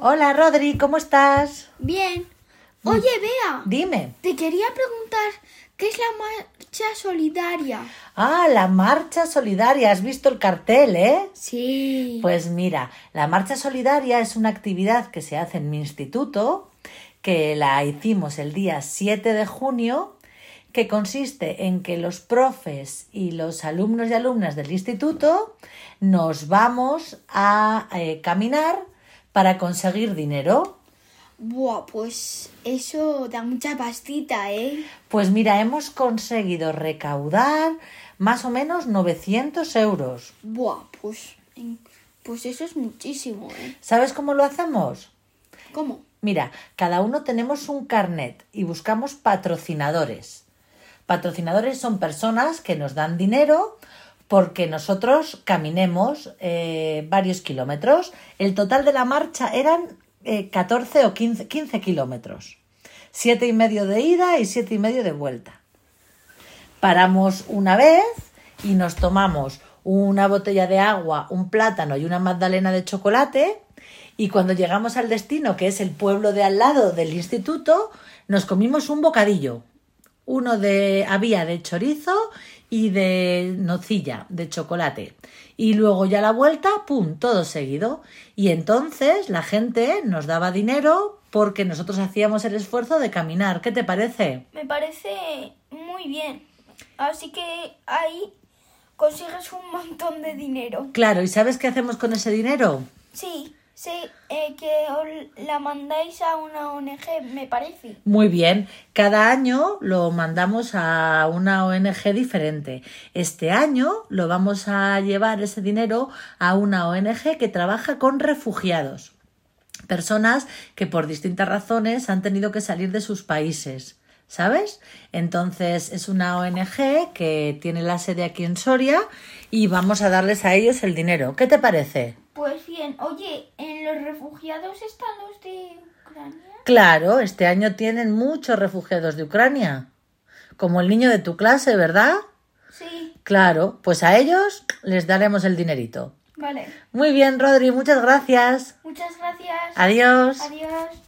Hola, Rodri, ¿cómo estás? Bien. Oye, Bea, Dime. te quería preguntar, ¿qué es la marcha solidaria? Ah, la marcha solidaria. ¿Has visto el cartel, Sí. Pues mira, la marcha solidaria es una actividad que se hace en mi instituto, que la hicimos el día 7 de junio, que consiste en que los profes y los alumnos y alumnas del instituto nos vamos a caminar para conseguir dinero. Buah, pues eso da mucha pastita, ¿eh? Pues mira, hemos conseguido recaudar más o menos 900 euros. Buah, pues eso es muchísimo, ¿eh? ¿Sabes cómo lo hacemos? ¿Cómo? Mira, cada uno tenemos un carnet y buscamos patrocinadores. Patrocinadores son personas que nos dan dinero porque nosotros caminemos varios kilómetros. El total de la marcha eran 14 o 15 kilómetros. 7,5 de ida y 7,5 de vuelta. Paramos una vez y nos tomamos una botella de agua, un plátano y una magdalena de chocolate, y cuando llegamos al destino, que es el pueblo de al lado del instituto, nos comimos un bocadillo. Había de chorizo y de nocilla, de chocolate. Y luego ya la vuelta, ¡pum!, todo seguido. Y entonces la gente nos daba dinero porque nosotros hacíamos el esfuerzo de caminar. ¿Qué te parece? Me parece muy bien. Así que ahí consigues un montón de dinero. Claro, ¿y sabes qué hacemos con ese dinero? Sí, que la mandáis a una ONG, me parece. Muy bien, cada año lo mandamos a una ONG diferente. Este año lo vamos a llevar ese dinero a una ONG que trabaja con refugiados. Personas que por distintas razones han tenido que salir de sus países, ¿sabes? Entonces es una ONG que tiene la sede aquí en Soria y vamos a darles a ellos el dinero. ¿Qué te parece? Pues bien, oye, ¿en los refugiados están los de Ucrania? Claro, este año tienen muchos refugiados de Ucrania, como el niño de tu clase, ¿verdad? Sí. Claro, pues a ellos les daremos el dinerito. Vale. Muy bien, Rodri, muchas gracias. Muchas gracias. Adiós. Adiós.